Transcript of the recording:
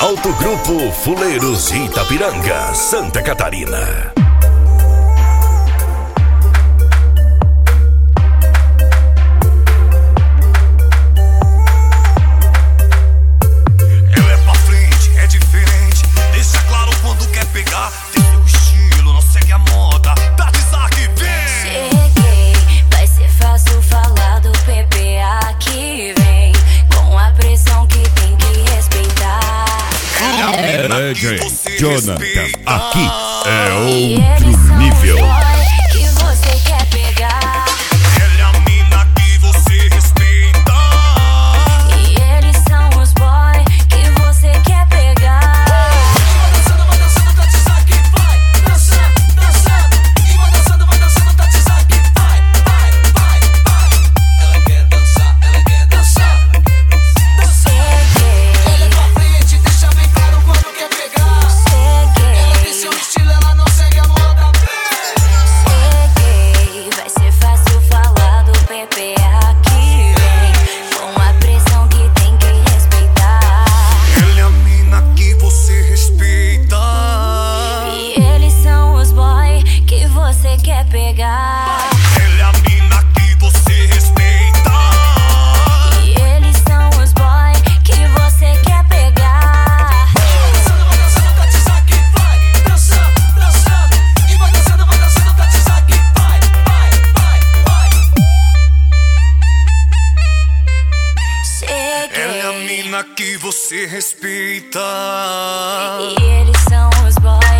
Autogrupo Fuleiros de Itapiranga, Santa Catarina. Ela é pra frente, é diferente, deixa claro quando quer pegar. Tem seu estilo, não segue a moda. Dá destaque, vem! Cheguei, vai ser fácil falar do PPA que vem, com a pressão que tem que respeitar. DJ Jonathan, aqui é E outro eles são nível. os boy que você quer pegar. Ela é a mina que você respeita. E eles são os boy que você quer pegar. Vai dançando, Tatizaki, vai dançando, dançando. E vai dançando, Tatizaki, vai. Ela quer dançar, ela quer dançar. Cheguei, Ela é pra frente, deixa bem claro quando quer pegar. Ela tem seu cheguei, estilo, ela não segue a moda. cheguei. Vai ser fácil falar do PPA que vem, com a pressão que tem que respeitar. Ela é a mina que você respeita. E eles são os boy que você quer pegar. Ela é a mina que você respeita. E eles são os boy que você quer pegar. Vai dançando, Tatizaki, vai dançando, dançando. E vai dançando, Tatizaki, vai. Ela é a Cheguei, mina que você respeita. e eles são os boy